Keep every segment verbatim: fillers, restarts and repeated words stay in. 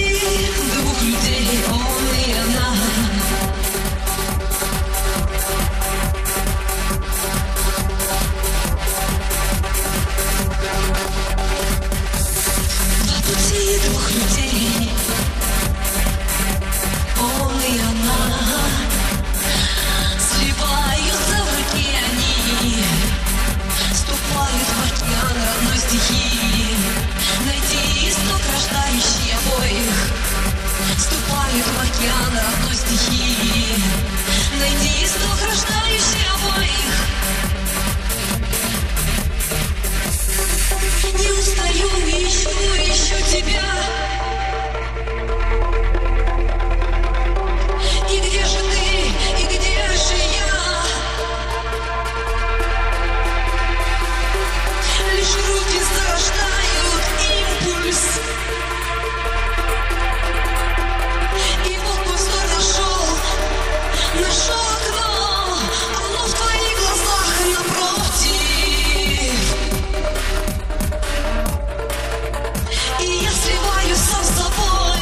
двух людей, он и она. Два пути двух людей, он и она. Сливаются в реке они, ступают в океан родной стихии. Найти исток, рождающий обоих, ступают в океан родной стихии. Найти исток, рождающий обоих. Не устаю, ищу, ищу тебя. И где же ты, и где же я? Лишь руки зарождают импульс. И вот мой взор нашел, нашел окно. Оно в твоих глазах напротив. И я сливаюсь сам с собой.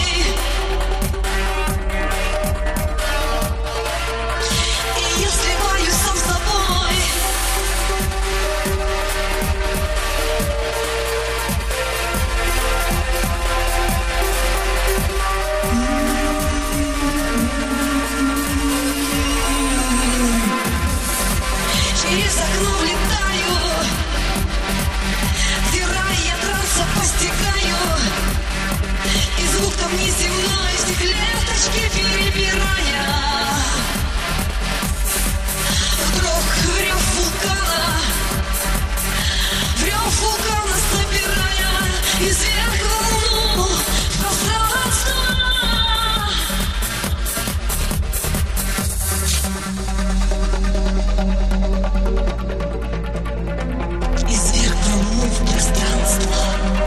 И я сливаюсь сам с собой. Через окно влетаю, где рай я транса постигаю. И звук там неземной, все клеточки перебирая. Вдруг в рев вулкана, в рев вулкана собирая изверг волну в пространство. Изверг волну в пространство.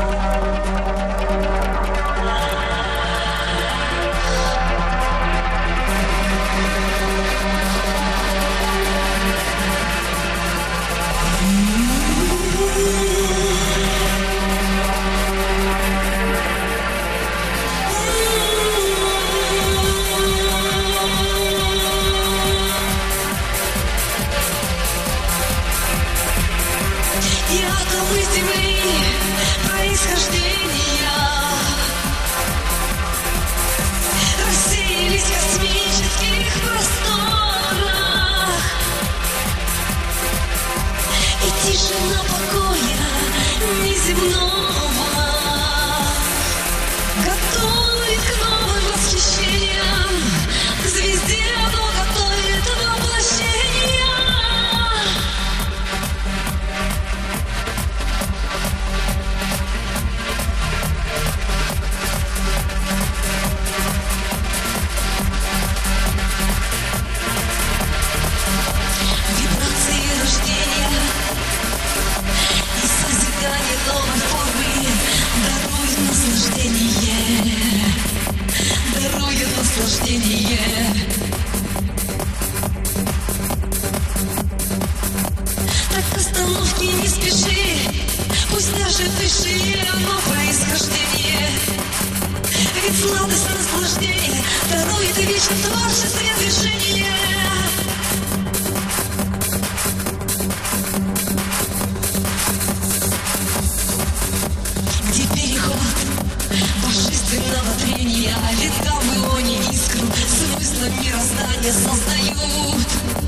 И атомы Земли происхождения рассеялись в космических просторах. И тишина покоя неземного готовит к новым восхищениям. К звезде оно готовит воплощение. Вибрации рождения и созидание новой формы дарует наслаждение, дарует наслаждение. Так к остановке не спеши, пусть даже дыши оно происхождение. Ведь сладость наслаждения дарует и вечно творчестве движения. Где переход божественного трения, летал в ионе искру, смыслом мироздания создают.